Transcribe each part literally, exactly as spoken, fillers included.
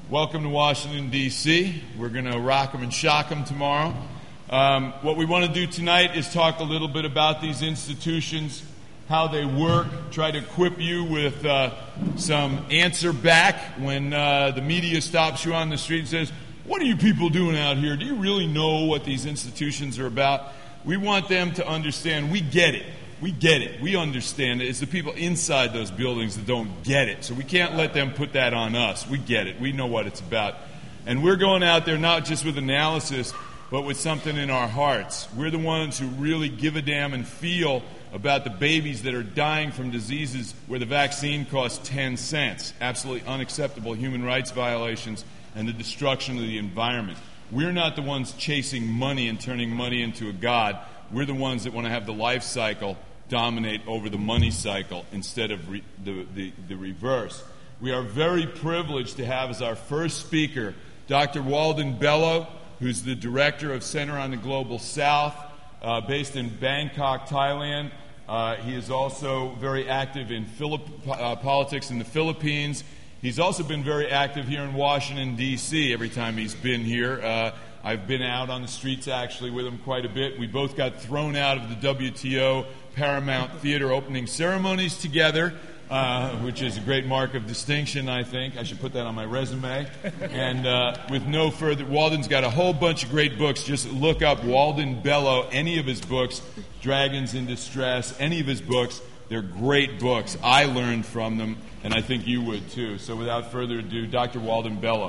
Welcome to Washington, D C We're going to rock 'em and shock 'em tomorrow. Um, what we want to do tonight is talk a little bit about these institutions, how they work, try to equip you with uh, some answer back when uh, the media stops you on the street and says, "What are you people doing out here? Do you really know what these institutions are about?" We want them to understand we get it. We get it. We understand it. It's the people inside those buildings that don't get it. So we can't let them put that on us. We get it. We know what it's about. And we're going out there not just with analysis, but with something in our hearts. We're the ones who really give a damn and feel about the babies that are dying from diseases where the vaccine costs ten cents. Absolutely unacceptable human rights violations and the destruction of the environment. We're not the ones chasing money and turning money into a god. We're the ones that want to have the life cycle dominate over the money cycle instead of re- the, the, the reverse. We are very privileged to have as our first speaker Doctor Walden Bello, who's the director of Center on the Global South, uh, based in Bangkok, Thailand. Uh, he is also very active in Philipp- uh, politics in the Philippines. He's also been very active here in Washington, D C every time he's been here. Uh, I've been out on the streets actually with him quite a bit. We both got thrown out of the W T O Paramount Theater opening ceremonies together, uh, which is a great mark of distinction, I think. I should put that on my resume. And uh, with no further, Walden's got a whole bunch of great books. Just look up Walden Bello, any of his books, Dragons in Distress, any of his books. They're great books. I learned from them, and I think you would too. So without further ado, Doctor Walden Bello.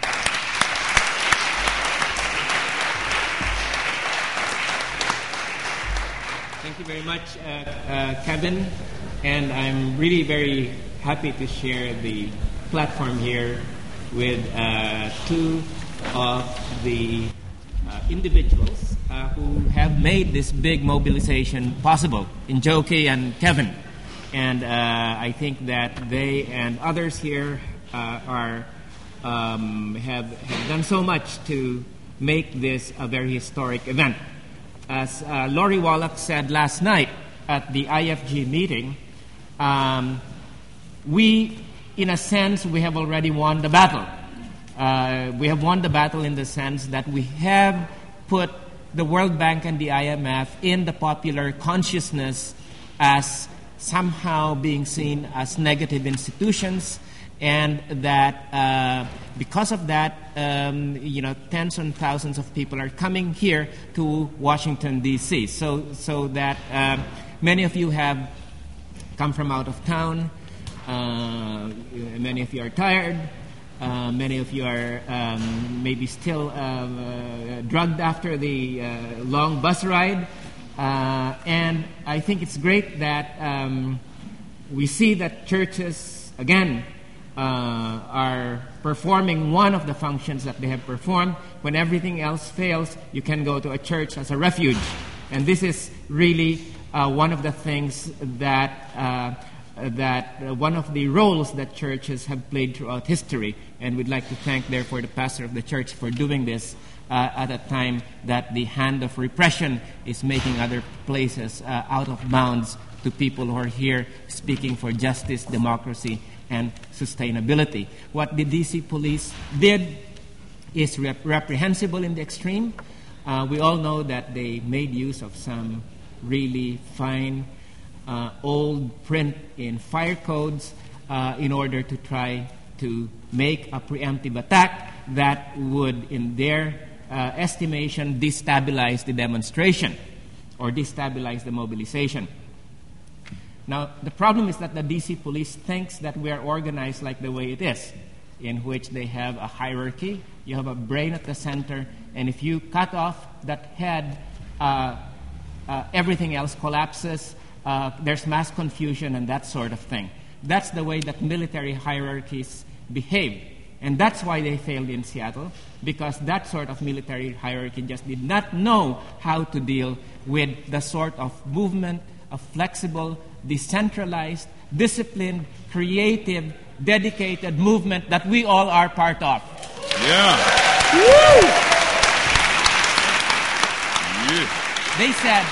Thank you very much, uh, uh, Kevin, and I'm really very happy to share the platform here with uh, two of the uh, individuals uh, who have made this big mobilization possible, Njoki and Kevin. And uh, I think that they and others here uh, are um, have, have done so much to make this a very historic event. As uh, Lori Wallach said last night at the I F G meeting, um, we, in a sense, we have already won the battle. Uh, we have won the battle in the sense that we have put the World Bank and the I M F in the popular consciousness as somehow being seen as negative institutions, and that uh, because of that, um, you know, tens and thousands of people are coming here to Washington, D C So, so that uh, many of you have come from out of town. Uh, many of you are tired. Uh, many of you are um, maybe still uh, uh, drugged after the uh, long bus ride. Uh, and I think it's great that um, we see that churches, again, Uh, are performing one of the functions that they have performed. When everything else fails, you can go to a church as a refuge. And this is really uh, one of the things that uh, that uh, one of the roles that churches have played throughout history. And we'd like to thank, therefore, the pastor of the church for doing this uh, at a time that the hand of repression is making other places uh, out of bounds to people who are here speaking for justice, democracy, and sustainability. What the D C police did is rep- reprehensible in the extreme. Uh, we all know that they made use of some really fine uh, old print in fire codes uh, in order to try to make a preemptive attack that would, in their uh, estimation, destabilize the demonstration or destabilize the mobilization. Now, the problem is that the D C police thinks that we are organized like the way it is, in which they have a hierarchy, you have a brain at the center, and if you cut off that head, uh, uh, everything else collapses, uh, there's mass confusion and that sort of thing. That's the way that military hierarchies behave. And that's why they failed in Seattle, because that sort of military hierarchy just did not know how to deal with the sort of movement, a flexible, decentralized, disciplined, creative, dedicated movement that we all are part of. Yeah. Woo! Yeah. They said,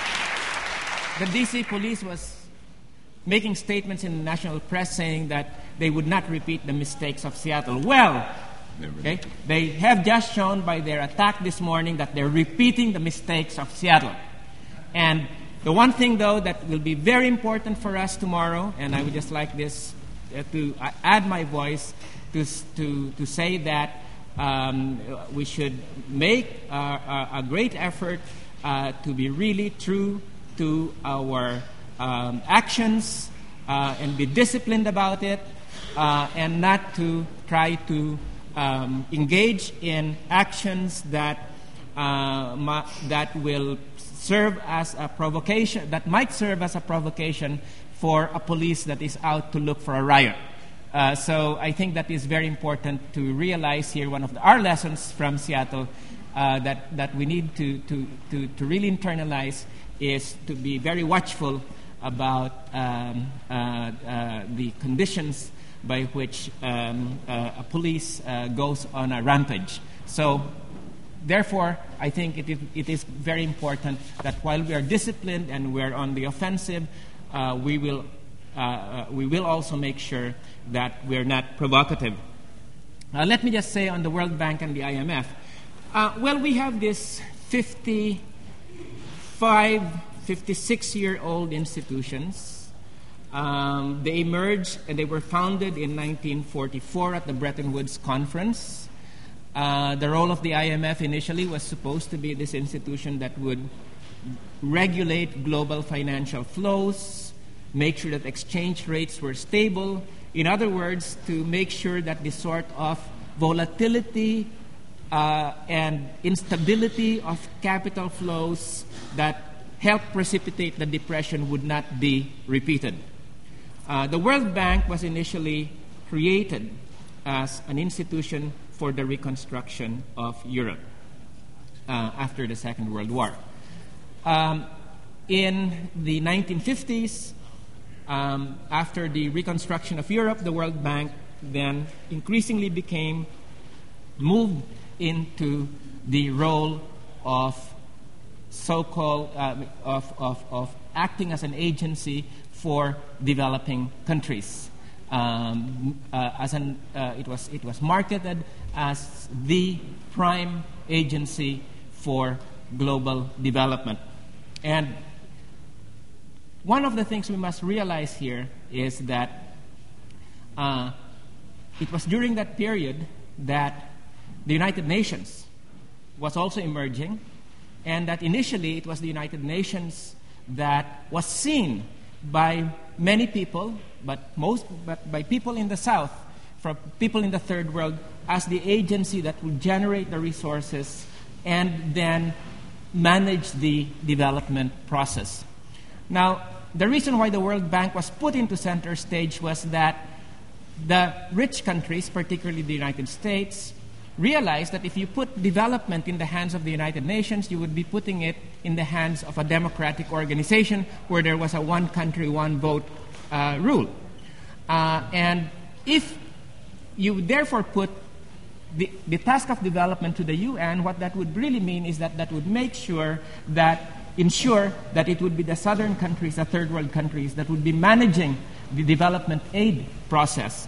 the D C police was making statements in the national press saying that they would not repeat the mistakes of Seattle. Well, okay, they have just shown by their attack this morning that they're repeating the mistakes of Seattle. And the one thing, though, that will be very important for us tomorrow, and I would just like this uh, to uh, add my voice to, to, to say that um, we should make uh, a, a great effort uh, to be really true to our um, actions uh, and be disciplined about it uh, and not to try to um, engage in actions that, uh, ma- that will serve as a provocation, that might serve as a provocation for a police that is out to look for a riot. Uh, so I think that is very important to realize here. One of the, our lessons from Seattle uh, that, that we need to, to, to, to really internalize is to be very watchful about um, uh, uh, the conditions by which um, uh, a police uh, goes on a rampage. So therefore, I think it is, it is very important that while we are disciplined and we are on the offensive, uh, we will uh, uh, we will also make sure that we are not provocative. Uh, let me just say on the World Bank and the I M F, uh, well, we have this fifty-five, fifty-six-year-old institutions. Um, they emerged and they were founded in nineteen forty-four at the Bretton Woods Conference. Uh, the role of the I M F initially was supposed to be this institution that would regulate global financial flows, make sure that exchange rates were stable. In other words, to make sure that the sort of volatility uh, and instability of capital flows that helped precipitate the Depression would not be repeated. Uh, the World Bank was initially created as an institution for the reconstruction of Europe uh, after the Second World War. Um, in the nineteen fifties, um, after the reconstruction of Europe, the World Bank then increasingly became moved into the role of so-called uh, of, of, of acting as an agency for developing countries. Um, uh, as an, uh, it was it was marketed as the prime agency for global development. And one of the things we must realize here is that uh, it was during that period that the United Nations was also emerging, and that initially it was the United Nations that was seen by many people, but most but by people in the South, from people in the Third World, as the agency that would generate the resources and then manage the development process. Now, the reason why the World Bank was put into center stage was that the rich countries, particularly the United States, realized that if you put development in the hands of the United Nations, you would be putting it in the hands of a democratic organization where there was a one country, one vote uh, rule. Uh, and if you therefore put the, the task of development to the U N, what that would really mean is that that would make sure that, ensure that it would be the southern countries, the third world countries, that would be managing the development aid process.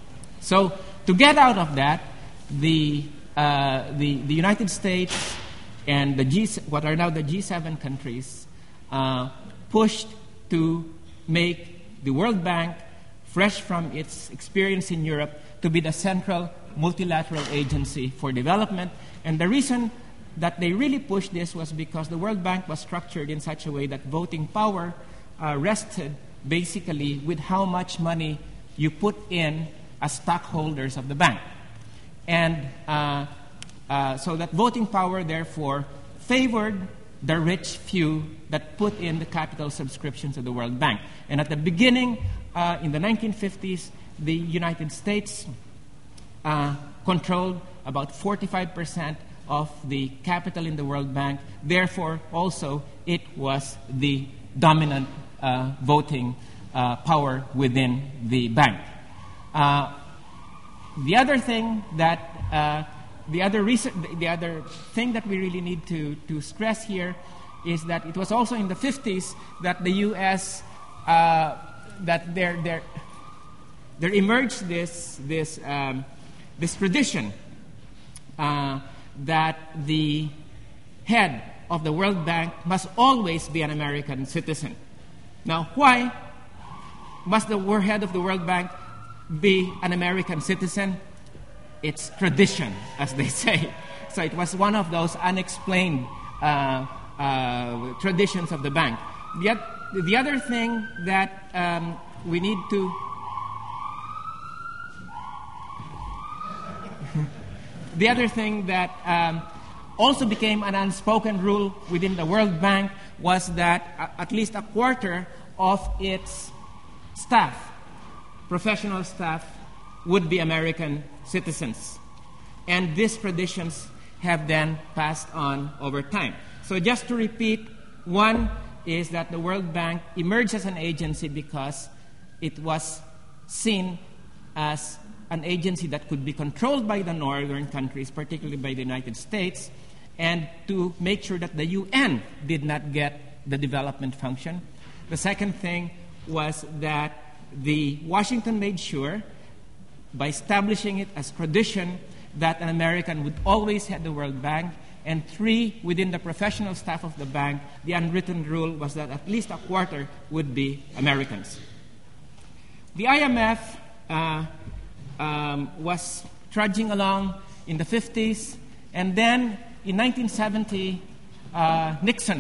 So to get out of that, The, uh, the the United States and the G, what are now the G seven countries, uh, pushed to make the World Bank, fresh from its experience in Europe, to be the central multilateral agency for development. And the reason that they really pushed this was because the World Bank was structured in such a way that voting power uh, rested basically with how much money you put in as stockholders of the bank. And uh, uh, so that voting power, therefore, favored the rich few that put in the capital subscriptions to the World Bank. And at the beginning, uh, in the nineteen fifties, the United States uh, controlled about forty-five percent of the capital in the World Bank. Therefore, also, it was the dominant uh, voting uh, power within the bank. Uh, The other thing that uh, the other reason, the other thing that we really need to, to stress here is that it was also in the fifties that the U S uh, that their their there emerged this, this, um, this tradition uh, that the head of the World Bank must always be an American citizen. Now, why must the head of the World Bank be an American citizen? It's tradition, as they say. So it was one of those unexplained uh, uh, traditions of the bank. Yet, the other thing that um, we need to the other thing that um, also became an unspoken rule within the World Bank was that uh, at least a quarter of its staff, professional staff, would be American citizens. And these traditions have then passed on over time. So just to repeat, one is that the World Bank emerged as an agency because it was seen as an agency that could be controlled by the northern countries, particularly by the United States, and to make sure that the U N did not get the development function. The second thing was that the Washington made sure, by establishing it as tradition, that an American would always head the World Bank. And three, within the professional staff of the bank, the unwritten rule was that at least a quarter would be Americans. The I M F uh, um, was trudging along in the fifties, and then in nineteen seventy, uh, Nixon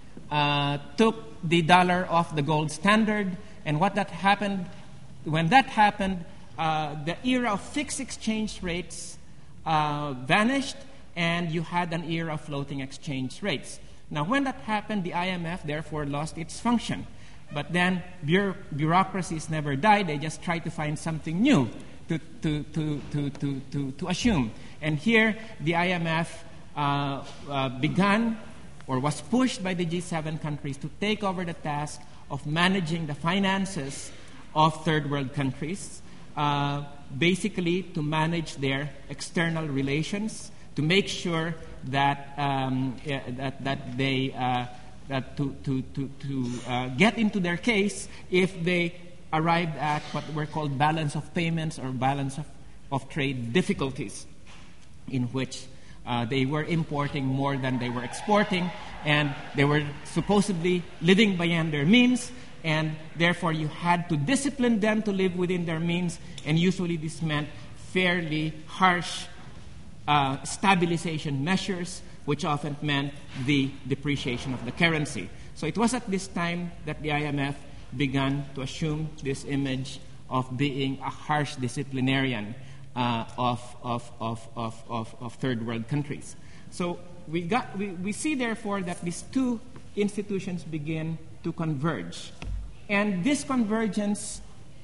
uh, took the dollar off the gold standard, and what that happened, when that happened, uh, the era of fixed exchange rates uh, vanished, and you had an era of floating exchange rates. Now, when that happened, the I M F therefore lost its function. But then bureau- bureaucracies never died. They just tried to find something new to, to, to, to, to, to, to assume. And here, the I M F uh, uh, began or was pushed by the G seven countries to take over the task of managing the finances of third world countries, uh, basically to manage their external relations, to make sure that um, uh, that, that they uh, that to to to, to uh, get into their case if they arrived at what were called balance of payments or balance of, of trade difficulties, in which uh, they were importing more than they were exporting, and they were supposedly living beyond their means, and therefore you had to discipline them to live within their means, and usually this meant fairly harsh Uh, stabilization measures, which often meant the depreciation of the currency. So it was at this time that the I M F began to assume this image of being a harsh disciplinarian uh, of, of, of, of, of, of third world countries. So we, got, we, we see, therefore, that these two institutions begin to converge. And this convergence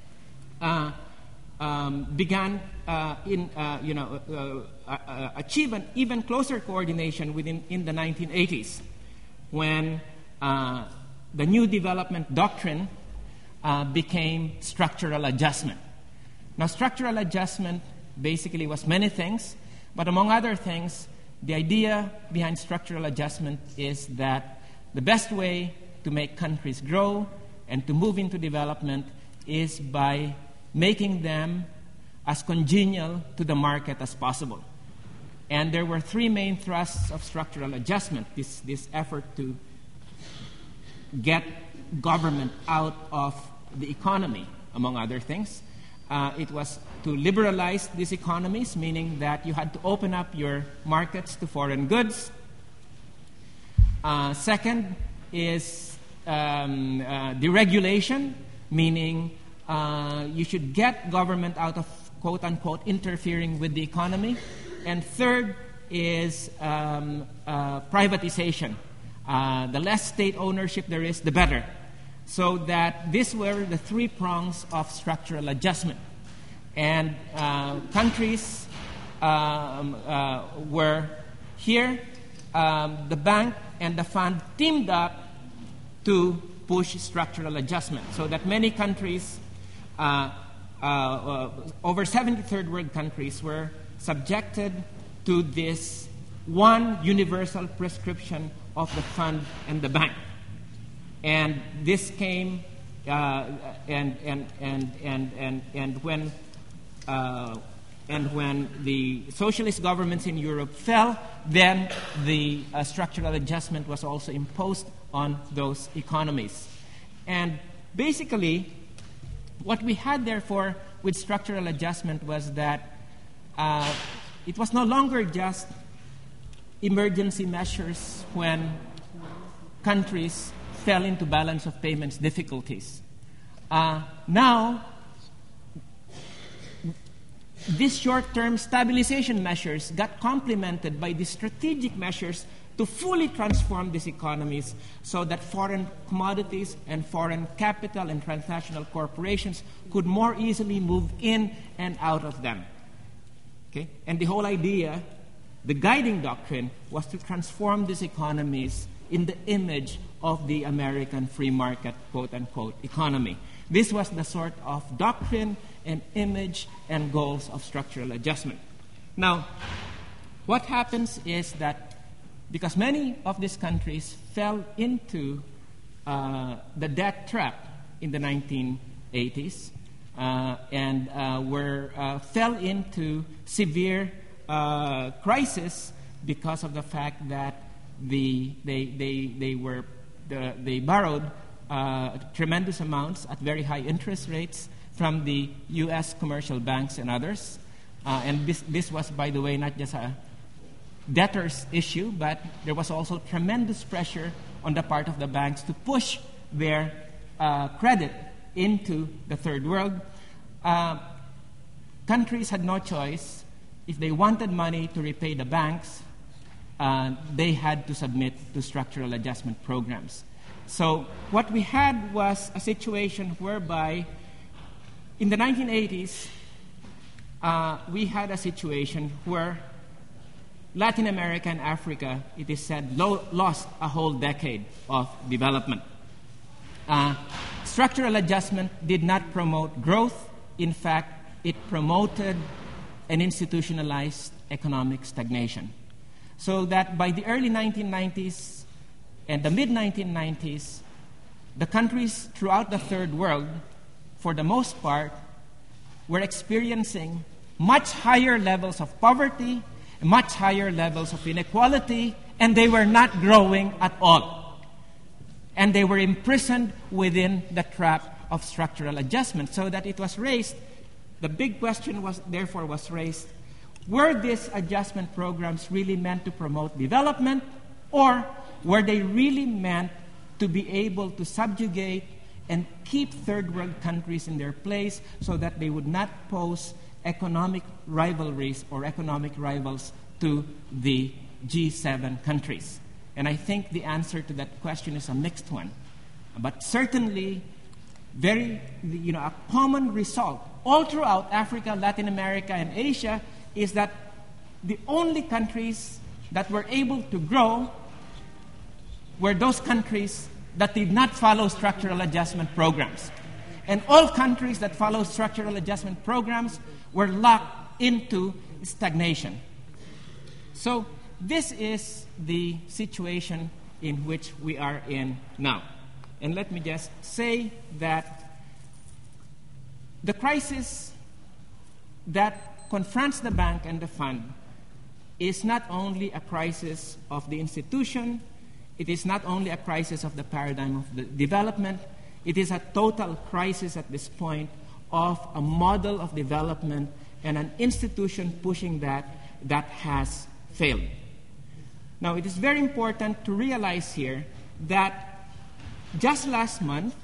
uh, Um, began uh, in, uh, you know, uh, uh, uh, achieve an even closer coordination within in the nineteen eighties, when uh, the new development doctrine uh, became structural adjustment. Now, structural adjustment basically was many things, but among other things, the idea behind structural adjustment is that the best way to make countries grow and to move into development is by making them as congenial to the market as possible. And there were three main thrusts of structural adjustment, this, this effort to get government out of the economy, among other things. Uh, it was to liberalize these economies, meaning that you had to open up your markets to foreign goods. Uh, second is um, uh, deregulation, meaning Uh, you should get government out of, quote-unquote, interfering with the economy. And third is um, uh, privatization. Uh, the less state ownership there is, the better. So that these were the three prongs of structural adjustment. And uh, countries um, uh, were here, um, the bank and the fund teamed up to push structural adjustment, so that many countries, Uh, uh, uh, over seventy third world countries, were subjected to this one universal prescription of the fund and the bank. And this came uh, and, and, and, and, and, and when uh, and when the socialist governments in Europe fell, then the uh, structural adjustment was also imposed on those economies. And basically, what we had, therefore, with structural adjustment was that uh, it was no longer just emergency measures when countries fell into balance of payments difficulties. Uh, now, these short-term stabilization measures got complemented by the strategic measures to fully transform these economies so that foreign commodities and foreign capital and transnational corporations could more easily move in and out of them. Okay? And the whole idea, the guiding doctrine, was to transform these economies in the image of the American free market, quote-unquote, economy. This was the sort of doctrine and image and goals of structural adjustment. Now, what happens is that because many of these countries fell into uh, the debt trap in the nineteen eighties uh, and uh, were uh, fell into severe uh, crisis because of the fact that the they they they were the, they borrowed uh, tremendous amounts at very high interest rates from the U S commercial banks and others. Uh, and this, this was, by the way, not just a debtors issue, but there was also tremendous pressure on the part of the banks to push their uh, credit into the third world. Uh, countries had no choice. If they wanted money to repay the banks, uh, they had to submit to structural adjustment programs. So what we had was a situation whereby in the nineteen eighties, uh, we had a situation where Latin America and Africa, it is said, lo- lost a whole decade of development. Uh, structural adjustment did not promote growth. In fact, it promoted an institutionalized economic stagnation. So that by the early nineteen nineties and the mid nineteen nineties, the countries throughout the third world, for the most part, were experiencing much higher levels of poverty, much higher levels of inequality, and they were not growing at all. And they were imprisoned within the trap of structural adjustment, so that it was raised, the big question was, therefore, was raised, were these adjustment programs really meant to promote development, or were they really meant to be able to subjugate and keep third world countries in their place so that they would not pose economic rivalries or economic rivals to the G seven countries? And I think the answer to that question is a mixed one. But certainly, very, you know, a common result all throughout Africa, Latin America, and Asia is that the only countries that were able to grow were those countries that did not follow structural adjustment programs. And all countries that follow structural adjustment programs were locked into stagnation. So this is the situation in which we are in now. And let me just say that the crisis that confronts the bank and the fund is not only a crisis of the institution, it is not only a crisis of the paradigm of the development, it is a total crisis at this point of a model of development and an institution pushing that that has failed. Now, it is very important to realize here that just last month,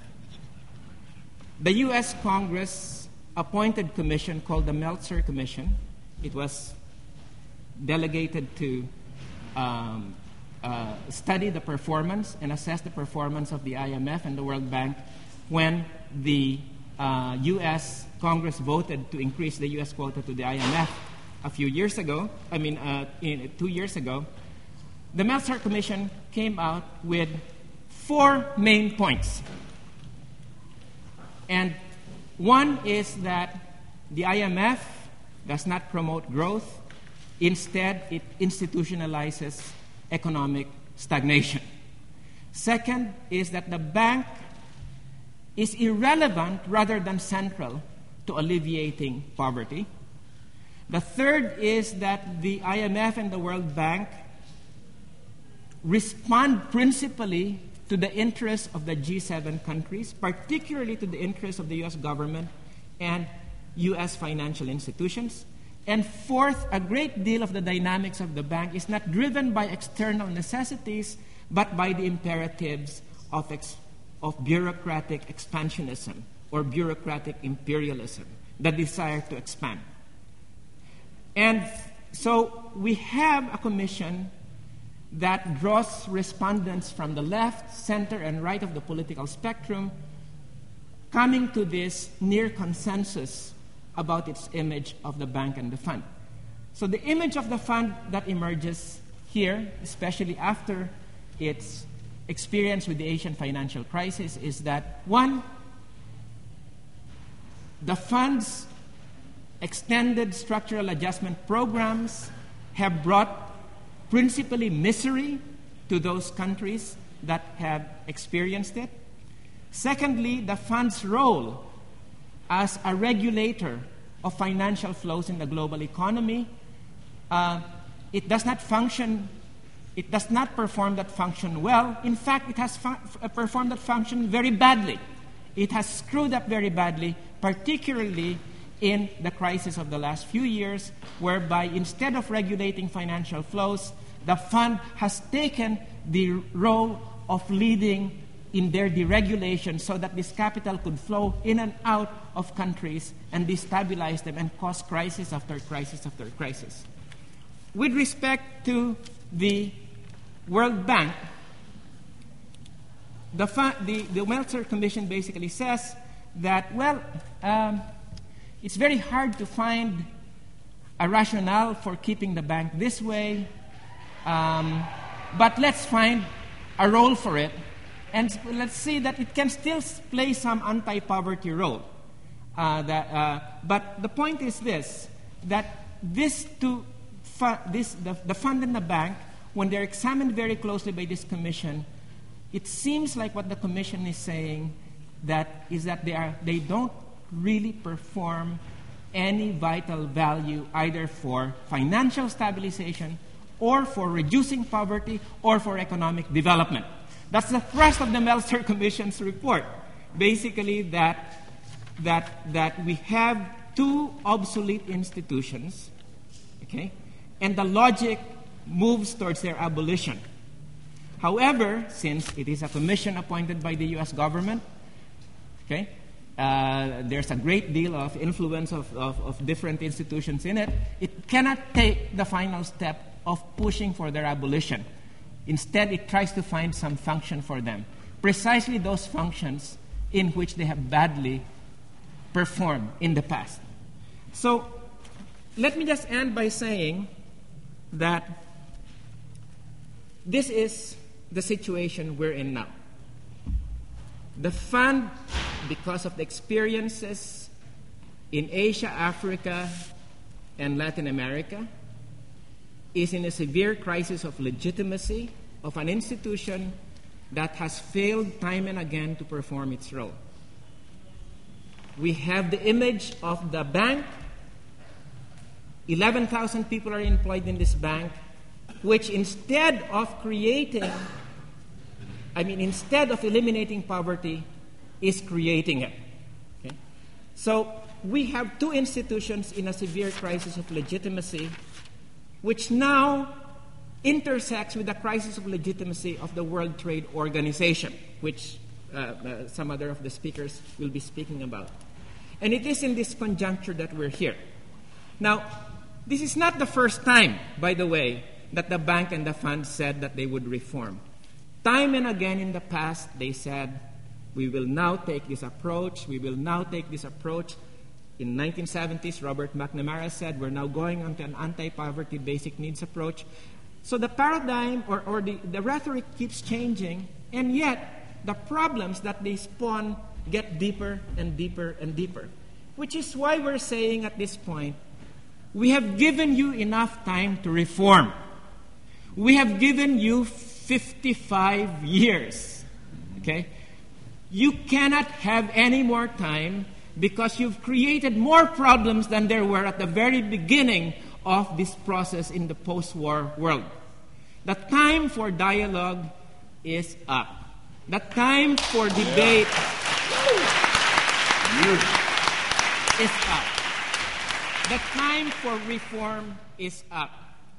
the U S Congress appointed commission called the Meltzer Commission. It was delegated to um, uh, study the performance and assess the performance of the I M F and the World Bank when the uh, U S Congress voted to increase the U S quota to the I M F a few years ago, I mean, uh, in, two years ago. The Meltzer Commission came out with four main points. And one is that the I M F does not promote growth. Instead, it institutionalizes economic stagnation. Second is that the bank is irrelevant rather than central to alleviating poverty. The third is that the I M F and the World Bank respond principally to the interests of the G seven countries, particularly to the interests of the U S government and U S financial institutions. And fourth, a great deal of the dynamics of the bank is not driven by external necessities, but by the imperatives of, ex- of bureaucratic expansionism or bureaucratic imperialism, the desire to expand. And so we have a commission that draws respondents from the left, center, and right of the political spectrum, coming to this near consensus about its image of the bank and the fund. So the image of the fund that emerges here, especially after its experience with the Asian financial crisis, is that, one, the fund's extended structural adjustment programs have brought principally misery to those countries that have experienced it. Secondly, the fund's role as a regulator of financial flows in the global economy, uh, it does not function, it does not perform that function well. In fact, it has fu- performed that function very badly. It has screwed up very badly, particularly in the crisis of the last few years, whereby instead of regulating financial flows, the fund has taken the role of leading in their deregulation so that this capital could flow in and out of countries and destabilize them and cause crisis after crisis after crisis. With respect to the World Bank, the, fun- the, the Meltzer Commission basically says that, well, um, it's very hard to find a rationale for keeping the bank this way, um, but let's find a role for it, and let's see that it can still play some anti-poverty role. Uh, that, uh, but the point is this, that this two, fu- this, the, the fund and the bank, when they're examined very closely by this commission, it seems like what the commission is saying that is that they are they don't really perform any vital value either for financial stabilization or for reducing poverty or for economic development. That's the thrust of the Meltzer Commission's report. Basically that, that, that we have two obsolete institutions, okay, and the logic moves towards their abolition. However, since it is a commission appointed by the U S government, okay, Uh, there's a great deal of influence of, of, of different institutions in it. It cannot take the final step of pushing for their abolition. Instead, it tries to find some function for them, precisely those functions in which they have badly performed in the past. So let me just end by saying that this is the situation we're in now. The fund, because of the experiences in Asia, Africa, and Latin America, is in a severe crisis of legitimacy of an institution that has failed time and again to perform its role. We have the image of the bank. eleven thousand people are employed in this bank, which instead of creating I mean, instead of eliminating poverty, is creating it. Okay? So we have two institutions in a severe crisis of legitimacy, which now intersects with the crisis of legitimacy of the World Trade Organization, which uh, uh, some other of the speakers will be speaking about. And it is in this conjuncture that we're here. Now, this is not the first time, by the way, that the bank and the fund said that they would reform. Time and again in the past, they said, we will now take this approach, we will now take this approach. In nineteen seventies, Robert McNamara said, we're now going on to an anti-poverty basic needs approach. So the paradigm or, or the, the rhetoric keeps changing, and yet the problems that they spawn get deeper and deeper and deeper. Which is why we're saying at this point, we have given you enough time to reform. We have given you fifty-five years, okay? You cannot have any more time because you've created more problems than there were at the very beginning of this process in the post-war world. The time for dialogue is up. The time for debate is up. The time for reform is up.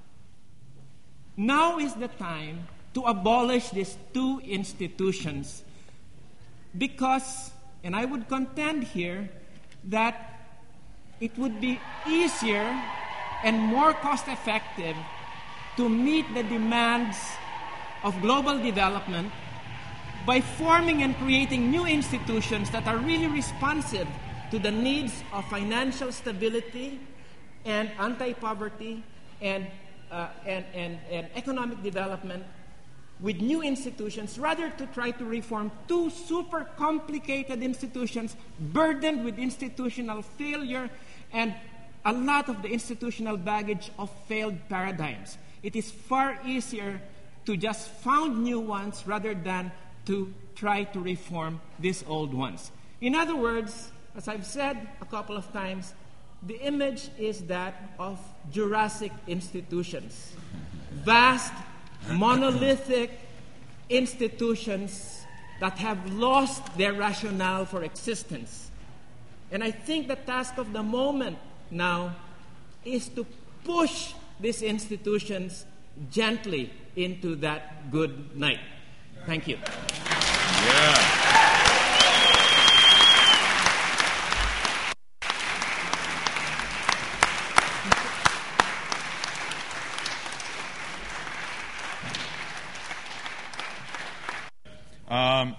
Now is the time to abolish these two institutions because, and I would contend here, that it would be easier and more cost-effective to meet the demands of global development by forming and creating new institutions that are really responsive to the needs of financial stability and anti-poverty and, uh, and, and, and economic development with new institutions, rather to try to reform two super complicated institutions burdened with institutional failure and a lot of the institutional baggage of failed paradigms. It is far easier to just found new ones rather than to try to reform these old ones. In other words, as I've said a couple of times, the image is that of Jurassic institutions. Vast, monolithic institutions that have lost their rationale for existence. And I think the task of the moment now is to push these institutions gently into that good night. Thank you. Yeah. Um,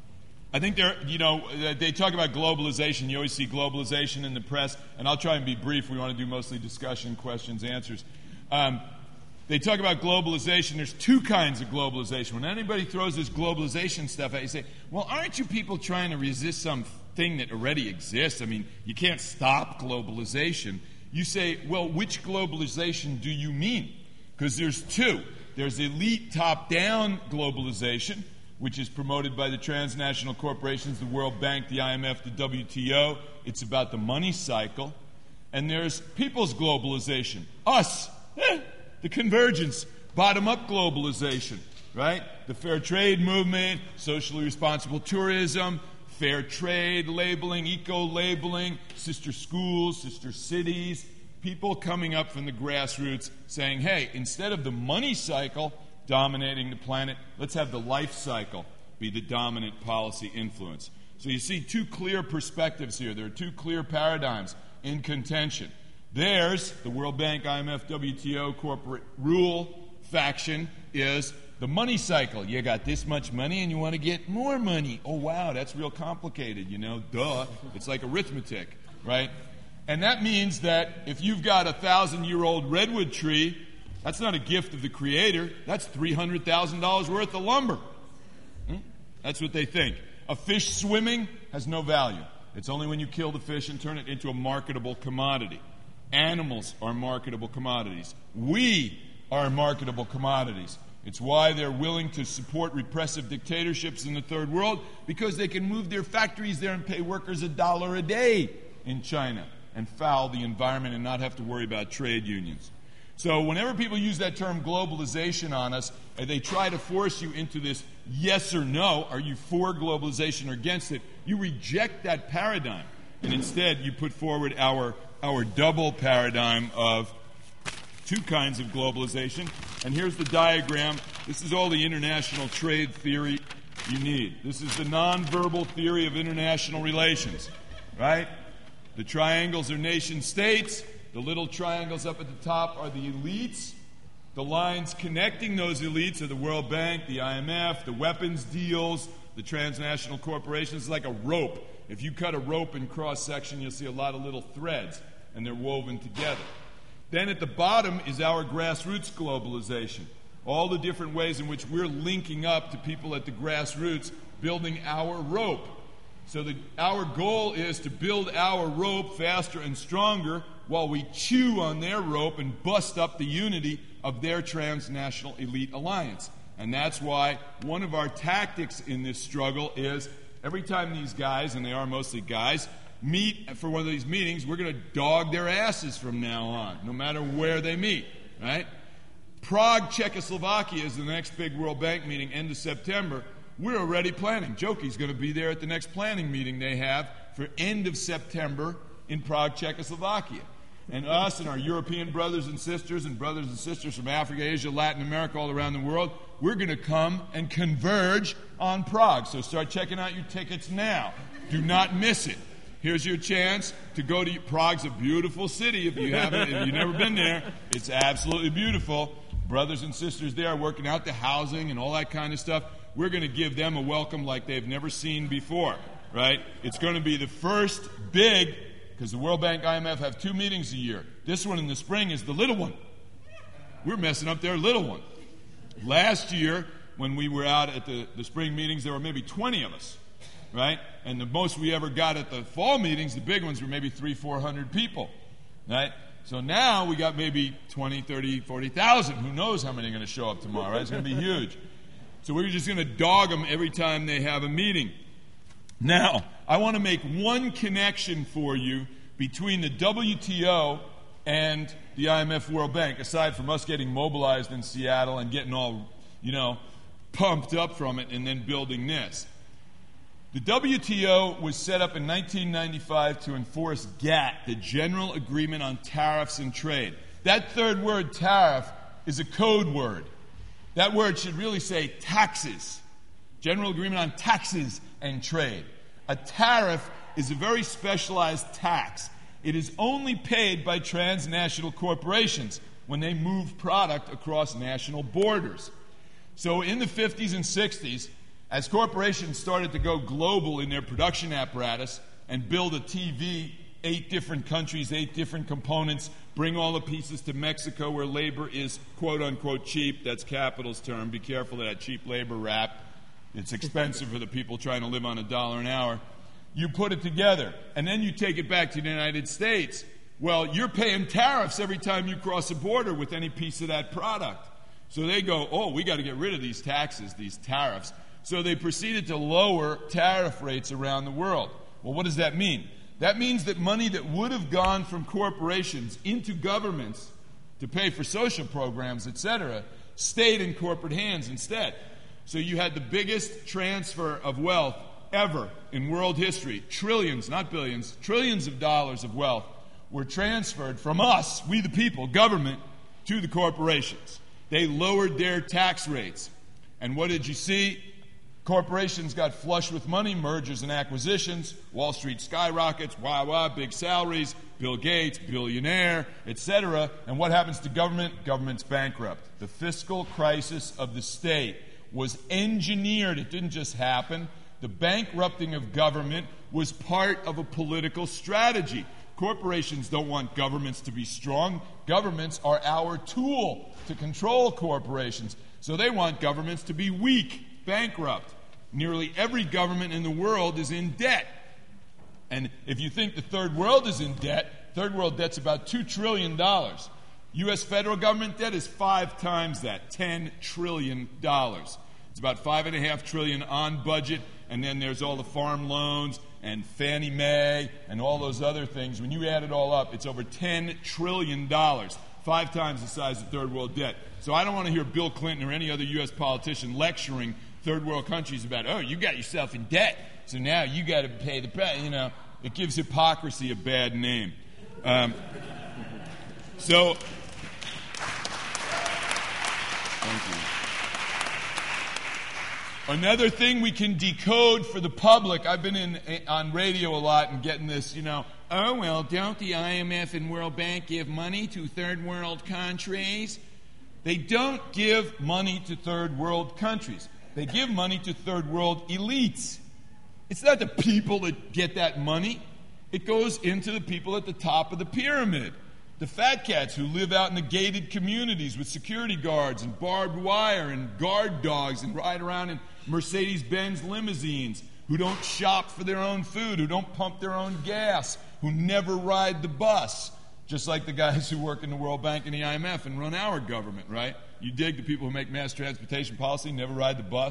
I think there, you know, they talk about globalization. You always see globalization in the press, and I'll try and be brief. We want to do mostly discussion, questions, answers. Um, they talk about globalization. There's two kinds of globalization. When anybody throws this globalization stuff out, you say, well, aren't you people trying to resist something that already exists? I mean, you can't stop globalization. You say, well, which globalization do you mean? Because there's two. There's elite top-down globalization, which is promoted by the transnational corporations, the World Bank, the I M F, the W T O. It's about the money cycle. And there's people's globalization, us, eh, the convergence, bottom-up globalization, right? The fair trade movement, socially responsible tourism, fair trade labeling, eco-labeling, sister schools, sister cities, people coming up from the grassroots saying, hey, instead of the money cycle dominating the planet, let's have the life cycle be the dominant policy influence. So you see two clear perspectives here. There are two clear paradigms in contention. There's the World Bank, I M F, W T O corporate rule faction is the money cycle. You got this much money and you want to get more money. Oh, wow, that's real complicated, you know, duh. It's like arithmetic, right? And that means that if you've got a thousand-year-old redwood tree, that's not a gift of the Creator. That's three hundred thousand dollars worth of lumber. Hmm? That's what they think. A fish swimming has no value. It's only when you kill the fish and turn it into a marketable commodity. Animals are marketable commodities. We are marketable commodities. It's why they're willing to support repressive dictatorships in the third world, because they can move their factories there and pay workers a dollar a day in China and foul the environment and not have to worry about trade unions. So whenever people use that term globalization on us, they try to force you into this yes or no. Are you for globalization or against it? You reject that paradigm. And instead, you put forward our, our double paradigm of two kinds of globalization. And here's the diagram. This is all the international trade theory you need. This is the nonverbal theory of international relations, right? The triangles are nation states. The little triangles up at the top are the elites. The lines connecting those elites are the World Bank, the I M F, the weapons deals, the transnational corporations. It's like a rope. If you cut a rope in cross-section, you'll see a lot of little threads, and they're woven together. Then at the bottom is our grassroots globalization. All the different ways in which we're linking up to people at the grassroots, building our rope. So the, our goal is to build our rope faster and stronger while we chew on their rope and bust up the unity of their transnational elite alliance. And that's why one of our tactics in this struggle is every time these guys, and they are mostly guys, meet for one of these meetings, we're going to dog their asses from now on, no matter where they meet, right? Prague, Czechoslovakia is the next big World Bank meeting, end of September. We're already planning. Joki's going to be there at the next planning meeting they have for end of September in Prague, Czechoslovakia. And us and our European brothers and sisters and brothers and sisters from Africa, Asia, Latin America, all around the world, we're going to come and converge on Prague. So start checking out your tickets now. Do not miss it. Here's your chance to go to Prague's a beautiful city. If you haven't, if you've never been there, it's absolutely beautiful. Brothers and sisters there are working out the housing and all that kind of stuff. We're going to give them a welcome like they've never seen before, right? It's going to be the first big, because the World Bank, I M F have two meetings a year. This one in the spring is the little one. We're messing up their little one. Last year, when we were out at the, the spring meetings, there were maybe twenty of us, right? And the most we ever got at the fall meetings, the big ones, were maybe three, four hundred people, right? So now we got maybe twenty, thirty, forty thousand. Who knows how many are going to show up tomorrow, right? It's going to be huge. So we're just going to dog them every time they have a meeting. Now, I want to make one connection for you between the W T O and the I M F World Bank, aside from us getting mobilized in Seattle and getting all, you know, pumped up from it and then building this. The W T O was set up in nineteen ninety-five to enforce G A T, the General Agreement on Tariffs and Trade. That third word, tariff, is a code word. That word should really say taxes. General Agreement on Taxes and Trade. A tariff is a very specialized tax. It is only paid by transnational corporations when they move product across national borders. So in the fifties and sixties, as corporations started to go global in their production apparatus and build a T V, eight different countries, eight different components, bring all the pieces to Mexico where labor is quote-unquote cheap. That's capital's term. Be careful of that cheap labor rap. It's expensive for the people trying to live on a dollar an hour. You put it together, and then you take it back to the United States. Well, you're paying tariffs every time you cross a border with any piece of that product. So they go, oh, we got to get rid of these taxes, these tariffs. So they proceeded to lower tariff rates around the world. Well, what does that mean? That means that money that would have gone from corporations into governments to pay for social programs, et cetera, stayed in corporate hands instead. So you had the biggest transfer of wealth ever in world history. Trillions, not billions, trillions of dollars of wealth were transferred from us, we the people, government, to the corporations. They lowered their tax rates. And what did you see? Corporations got flush with money, mergers and acquisitions, Wall Street skyrockets, wah wah, big salaries, Bill Gates, billionaire, et cetera. And what happens to government? Government's bankrupt. The fiscal crisis of the state was engineered. It didn't just happen. The bankrupting of government was part of a political strategy. Corporations don't want governments to be strong. Governments are our tool to control corporations. So they want governments to be weak, bankrupt. Nearly every government in the world is in debt. And if you think the third world is in debt, third world debt's about two trillion dollars. U S federal government debt is five times that, ten trillion dollars. It's about five and a half trillion on budget, and then there's all the farm loans and Fannie Mae and all those other things. When you add it all up, it's over ten trillion dollars, five times the size of third world debt. So I don't want to hear Bill Clinton or any other U S politician lecturing third world countries about, oh, you got yourself in debt, so now you got to pay the price. You know, it gives hypocrisy a bad name. Um, so, thank you. Another thing we can decode for the public, I've been in on radio a lot and getting this, you know, oh, well, don't the I M F and World Bank give money to third world countries? They don't give money to third world countries. They give money to third world elites. It's not the people that get that money. It goes into the people at the top of the pyramid. The fat cats who live out in the gated communities with security guards and barbed wire and guard dogs and ride around in Mercedes-Benz limousines, who don't shop for their own food, who don't pump their own gas, who never ride the bus, just like the guys who work in the World Bank and the I M F and run our government, right? You dig the people who make mass transportation policy, never ride the bus,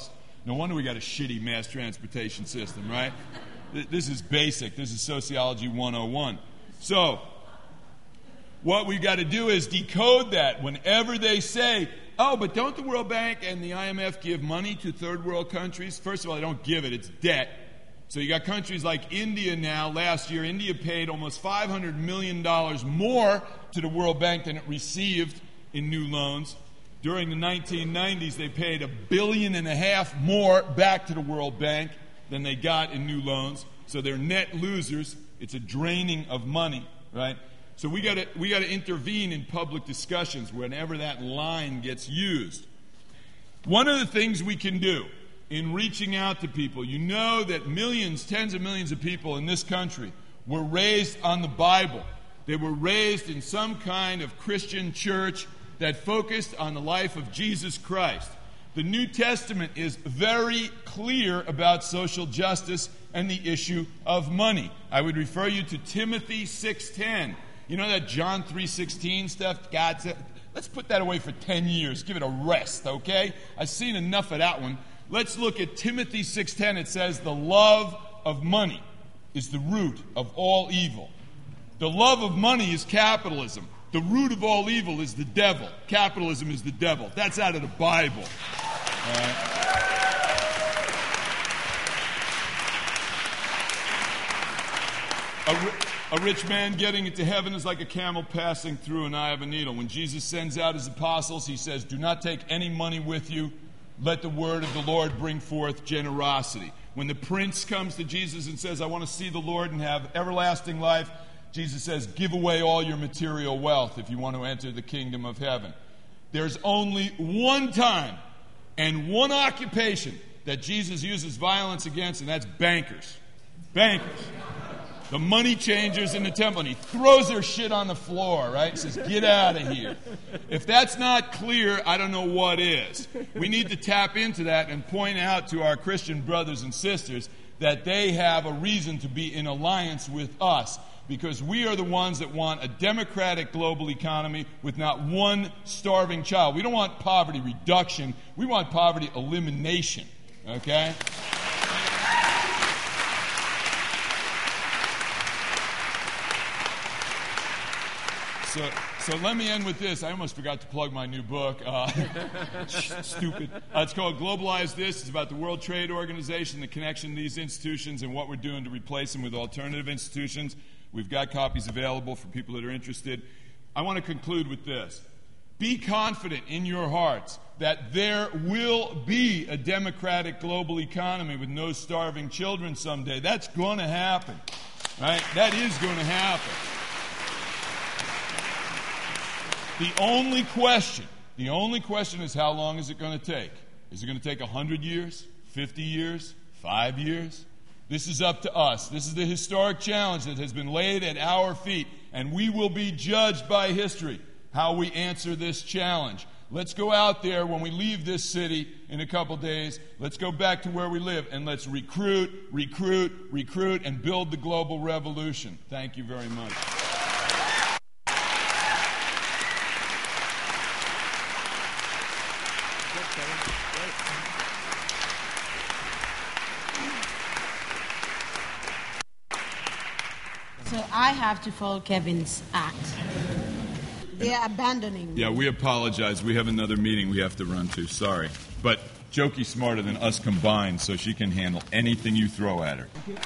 No wonder we got a shitty mass transportation system, right? This is basic. This is Sociology one oh one. So, what we've got to do is decode that whenever they say, oh, but don't the World Bank and the I M F give money to third world countries? First of all, they don't give it. It's debt. So you got countries like India now. Last year, India paid almost five hundred million dollars more to the World Bank than it received in new loans. During the nineteen nineties, they paid a billion and a half more back to the World Bank than they got in new loans. So they're net losers. It's a draining of money, right? So we got to we got to intervene in public discussions whenever that line gets used. One of the things we can do in reaching out to people, you know that millions, tens of millions of people in this country were raised on the Bible. They were raised in some kind of Christian church that focused on the life of Jesus Christ. The New Testament is very clear about social justice and the issue of money. I would refer you to Timothy six ten. You know that John three sixteen stuff? God said, let's put that away for ten years. Give it a rest, okay? I've seen enough of that one. Let's look at Timothy six ten. It says, the love of money is the root of all evil. The love of money is capitalism. The root of all evil is the devil. Capitalism is the devil. That's out of the Bible. All right. A, a rich man getting into heaven is like a camel passing through an eye of a needle. When Jesus sends out his apostles, he says, do not take any money with you. Let the word of the Lord bring forth generosity. When the prince comes to Jesus and says, I want to see the Lord and have everlasting life, Jesus says, give away all your material wealth if you want to enter the kingdom of heaven. There's only one time and one occupation that Jesus uses violence against, and that's bankers. Bankers. The money changers in the temple. And he throws their shit on the floor, right? He says, get out of here. If that's not clear, I don't know what is. We need to tap into that and point out to our Christian brothers and sisters that they have a reason to be in alliance with us, because we are the ones that want a democratic global economy with not one starving child. We don't want poverty reduction. We want poverty elimination. Okay? So, so let me end with this. I almost forgot to plug my new book. Uh, stupid. Uh, it's called Globalize This. It's about the World Trade Organization, the connection to these institutions, and what we're doing to replace them with alternative institutions. We've got copies available for people that are interested. I want to conclude with this. Be confident in your hearts that there will be a democratic global economy with no starving children someday. That's going to happen. Right? That is going to happen. The only question, the only question is how long is it going to take? Is it going to take one hundred years, fifty years, five years? This is up to us. This is the historic challenge that has been laid at our feet, and we will be judged by history how we answer this challenge. Let's go out there when we leave this city in a couple days. Let's go back to where we live, and let's recruit, recruit, recruit, and build the global revolution. Thank you very much. So I have to follow Kevin's act. They are abandoning me. Yeah, we apologize. We have another meeting we have to run to. Sorry. But Jokie's smarter than us combined, so she can handle anything you throw at her.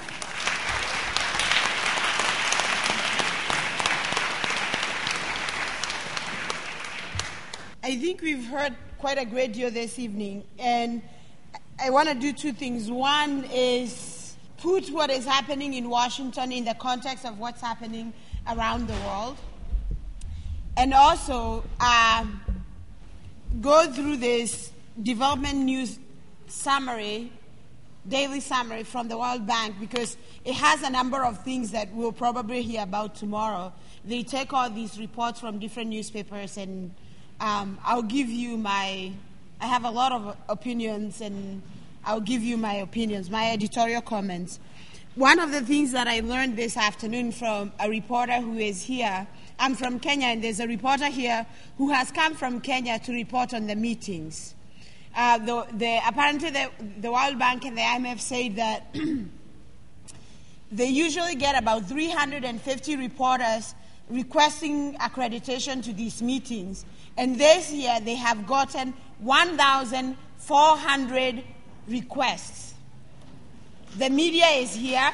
I think we've heard quite a great deal this evening, and I want to do two things. One is put what is happening in Washington in the context of what's happening around the world, and also uh, go through this development news summary, daily summary from the World Bank, because it has a number of things that we'll probably hear about tomorrow. They take all these reports from different newspapers, and um, I'll give you my, I have a lot of opinions, and I'll give you my opinions, my editorial comments. One of the things that I learned this afternoon from a reporter who is here, I'm from Kenya, and there's a reporter here who has come from Kenya to report on the meetings. uh, the, the, apparently the, the World Bank and the I M F say that they usually get about three hundred fifty reporters requesting accreditation to these meetings. And this year they have gotten one thousand four hundred requests. The media is here.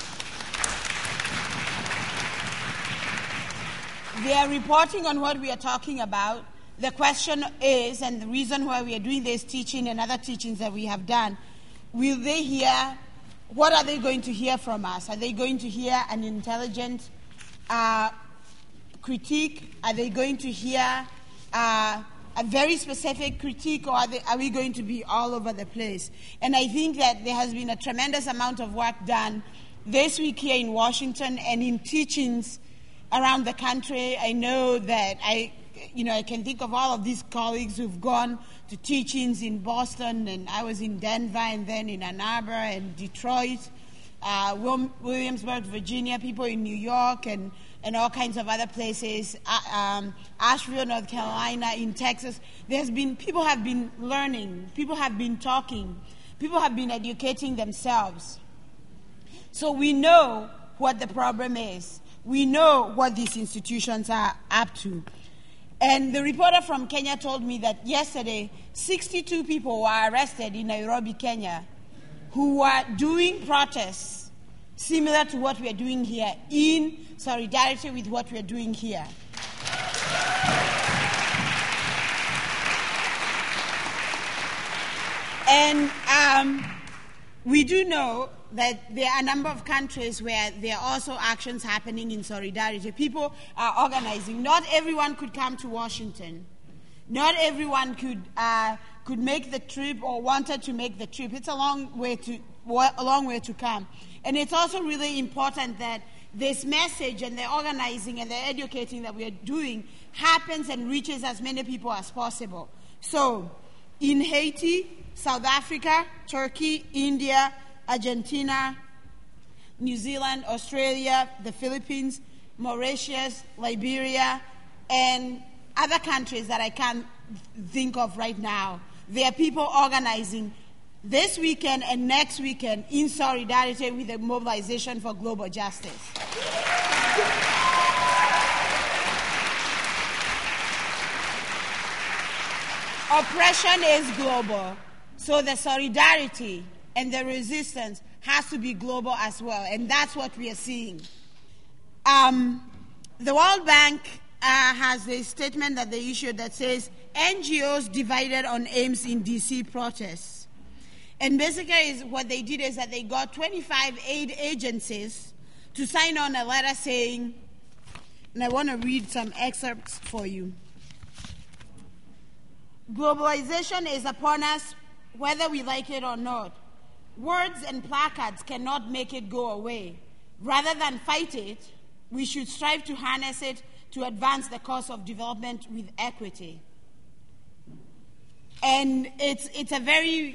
They are reporting on what we are talking about. The question is, and the reason why we are doing this teaching and other teachings that we have done, will they hear, what are they going to hear from us? Are they going to hear an intelligent uh, critique? Are they going to hear uh, a very specific critique, or are, they, are we going to be all over the place? And I think that there has been a tremendous amount of work done this week here in Washington and in teachings around the country. I know that I, you know, I can think of all of these colleagues who've gone to teachings in Boston, and I was in Denver, and then in Ann Arbor and Detroit, uh, Williamsburg, Virginia, people in New York, and, and all kinds of other places, uh, um, Asheville, North Carolina, in Texas. There's been, people have been learning, people have been talking, people have been educating themselves. So we know what the problem is. We know what these institutions are up to. And the reporter from Kenya told me that yesterday, sixty-two people were arrested in Nairobi, Kenya, who were doing protests similar to what we are doing here, in solidarity with what we are doing here. And um, we do know that there are a number of countries where there are also actions happening in solidarity. People are organizing. Not everyone could come to Washington. Not everyone could uh, could make the trip or wanted to make the trip. It's a long way to a long way to come. And it's also really important that this message and the organizing and the educating that we are doing happens and reaches as many people as possible. So, in Haiti, South Africa, Turkey, India, Argentina, New Zealand, Australia, the Philippines, Mauritius, Liberia, and other countries that I can't think of right now. There are people organizing this weekend and next weekend in solidarity with the Mobilization for Global Justice. Oppression is global, so the solidarity and the resistance has to be global as well, and that's what we are seeing. Um, the World Bank uh, has a statement that they issued that says, N G Os divided on aims in D C protests. And basically is what they did is that they got twenty-five aid agencies to sign on a letter saying, and I want to read some excerpts for you. Globalization is upon us, whether we like it or not. Words and placards cannot make it go away. Rather than fight it, we should strive to harness it to advance the cause of development with equity. And it's, it's a very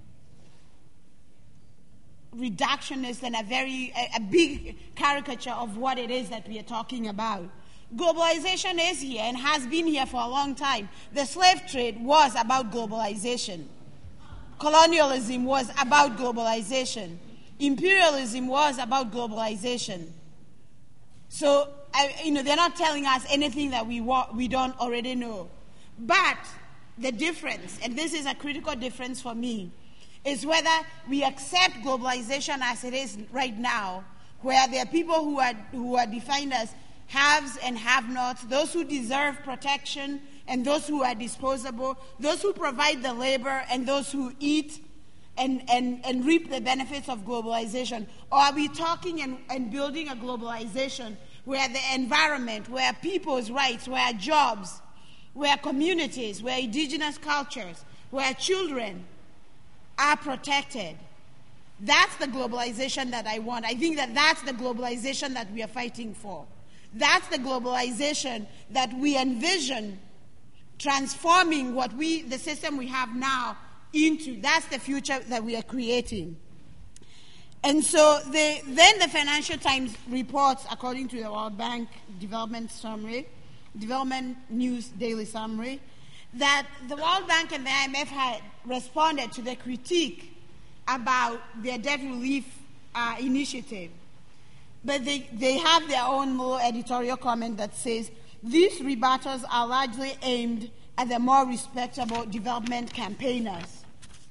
reductionist and a very a, a big caricature of what it is that we are talking about. Globalization is here and has been here for a long time. The slave trade was about globalization. Colonialism was about globalization. Imperialism was about globalization. So, I, you know, they're not telling us anything that we wa- we don't already know. But the difference, and this is a critical difference for me, is whether we accept globalization as it is right now, where there are people who are who are defined as haves and have-nots, those who deserve protection and those who are disposable, those who provide the labor and those who eat and, and, and reap the benefits of globalization? Or are we talking and, and building a globalization where the environment, where people's rights, where jobs, where communities, where indigenous cultures, where children are protected? That's the globalization that I want. I think that that's the globalization that we are fighting for. That's the globalization that we envision transforming what we, the system we have now, into. That's the future that we are creating. And so the, then the Financial Times reports, according to the World Bank Development Summary, Development News Daily Summary, that the World Bank and the I M F had responded to the critique about their debt relief uh, initiative. But they, they have their own little editorial comment that says, these rebuttals are largely aimed at the more respectable development campaigners.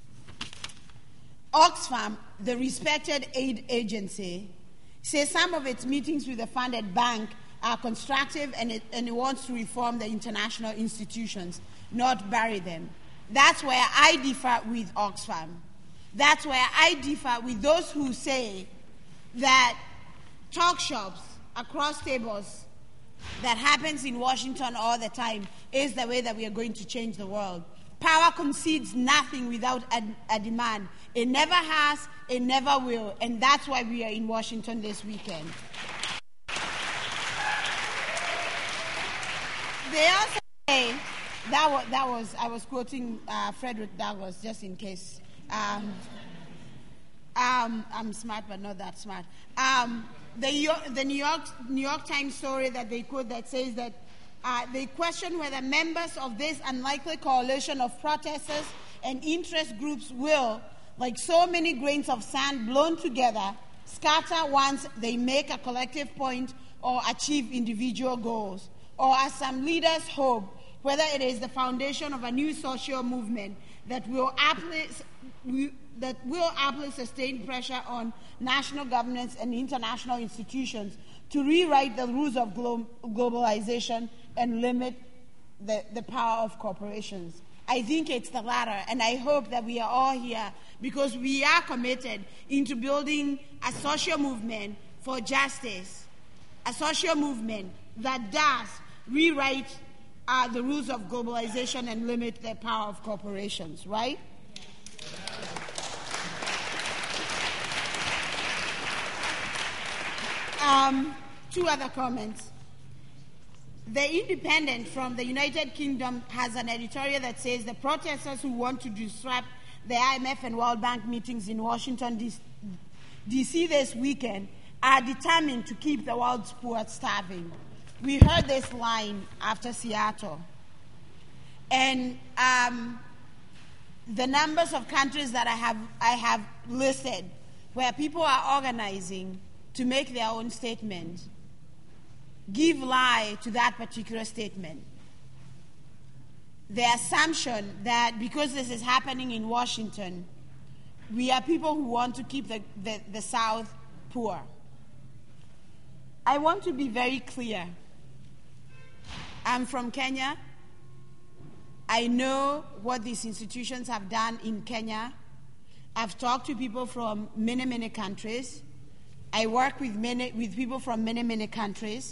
Oxfam, the respected aid agency, says some of its meetings with the funded bank are constructive and it, and it wants to reform the international institutions, not bury them. That's where I differ with Oxfam. That's where I differ with those who say that talk shops across tables that happens in Washington all the time is the way that we are going to change the world. Power concedes nothing without a, a demand. It never has, it never will, and that's why we are in Washington this weekend. They also say, that was, that was I was quoting uh, Frederick Douglass just in case. Um, um, I'm smart, but not that smart. Um, the, the New York, New York Times story that they quote that says that uh, they question whether members of this unlikely coalition of protesters and interest groups will, like so many grains of sand blown together, scatter once they make a collective point or achieve individual goals, or as some leaders hope, whether it is the foundation of a new social movement that will aptly, that will aptly sustain pressure on national governments and international institutions to rewrite the rules of glo- globalization and limit the, the power of corporations. I think it's the latter, and I hope that we are all here because we are committed into building a social movement for justice, a social movement that does rewrite uh, the rules of globalization and limit the power of corporations, right? Um, two other comments. The Independent from the United Kingdom has an editorial that says the protesters who want to disrupt the I M F and World Bank meetings in Washington, D C this weekend are determined to keep the world's poor starving. We heard this line after Seattle. And um, the numbers of countries that I have, I have listed where people are organizing to make their own statement give lie to that particular statement. The assumption that because this is happening in Washington, we are people who want to keep the, the, the South poor. I want to be very clear. I'm from Kenya. I know what these institutions have done in Kenya. I've talked to people from many, many countries. I work with many, with people from many, many countries.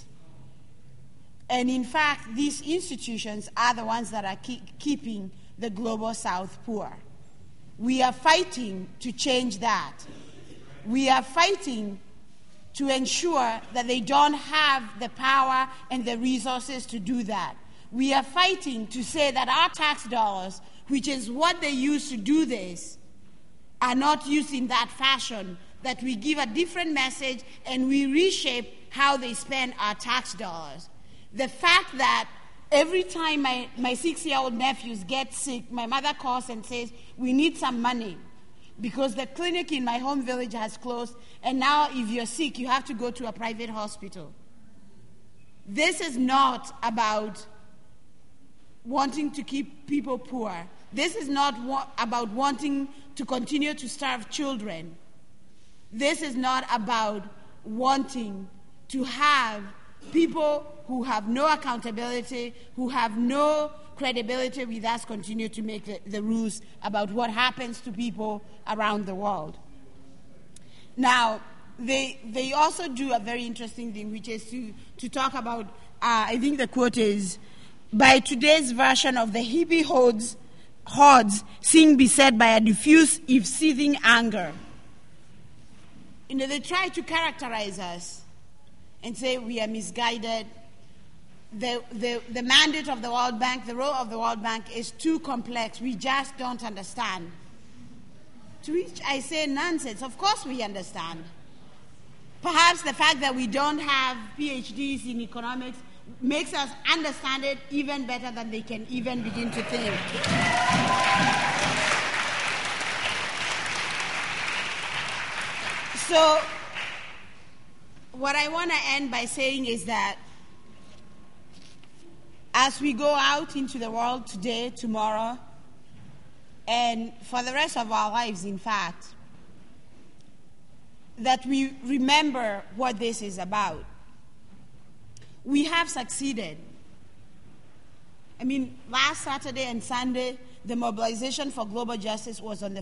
And in fact, these institutions are the ones that are keep, keeping the global South poor. We are fighting to change that. We are fighting to ensure that they don't have the power and the resources to do that. We are fighting to say that our tax dollars, which is what they use to do this, are not used in that fashion, that we give a different message and we reshape how they spend our tax dollars. The fact that every time my, my six-year-old nephews get sick, my mother calls and says, we need some money because the clinic in my home village has closed, and now if you're sick, you have to go to a private hospital. This is not about wanting to keep people poor. This is not wa- about wanting to continue to starve children. This is not about wanting to have people who have no accountability, who have no credibility with us continue to make the, the rules about what happens to people around the world. Now, they they also do a very interesting thing, which is to, to talk about, uh, I think the quote is, by today's version of the hippie hordes, hordes seem beset by a diffuse, if seething anger. You know, they try to characterize us and say we are misguided. The, the, the mandate of the World Bank, the role of the World Bank is too complex. We just don't understand. To which I say nonsense. Of course we understand. Perhaps the fact that we don't have P H Ds in economics makes us understand it even better than they can even begin to think. So, what I want to end by saying is that as we go out into the world today, tomorrow, and for the rest of our lives, in fact, that we remember what this is about. We have succeeded. I mean, last Saturday and Sunday, the mobilization for global justice was on the